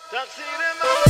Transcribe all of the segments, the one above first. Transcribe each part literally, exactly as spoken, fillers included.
تقصیر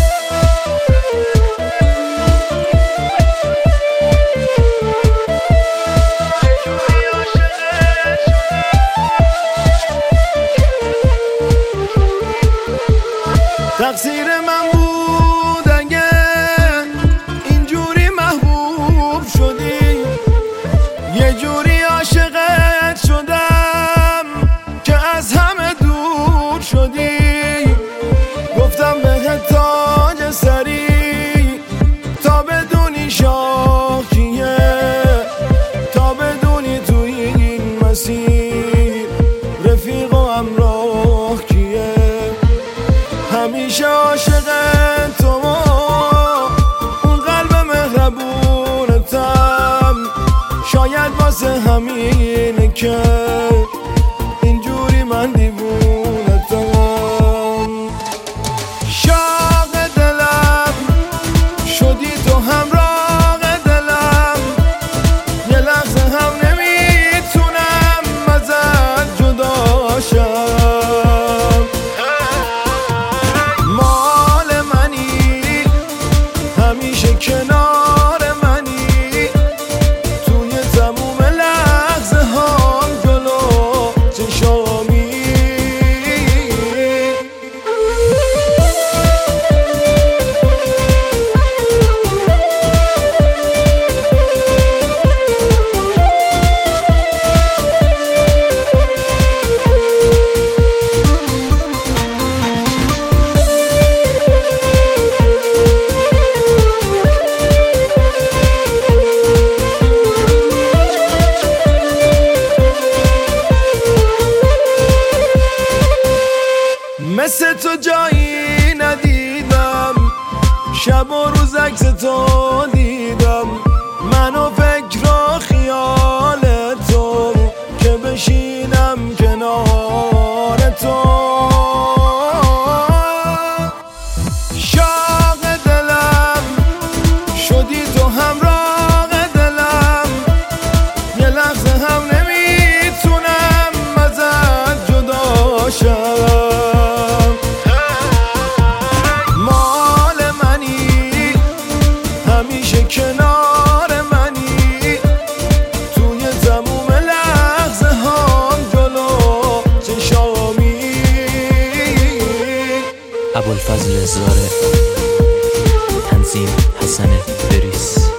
من بود اگه اینجوری محبوب شدی، یه جوری عاشقت شدم که از همه دور شدی. گفتم بهت تاج سری تا بدونی شاه کیه، تا بدونی تو این مسیر رفیق و همراه کیه. همیشه عاشق تو و اون قلب مهربونتم، شاید واسه همینه که اینجوری من دیوونتم. شاق دلم شدی تو همراه دلم، یه لحظه هم نمیتونم ازت جدا شم. همیشه کنار منی، توی تموم لحظه هام جلو چشامی. مثل تو جایی ندیدم، شب و روز عکس تو دیدم. من و فکر و خیال تو که بشینم کنار تو. شاق دلم شدی تو همراه دلم، یه لحظه هم نمیتونم ازت جدا شم. همیشه کنار منی، توی تموم لحظه هام جلو چشامی. ابوالفضل زاره، تنظیم حسن بریس.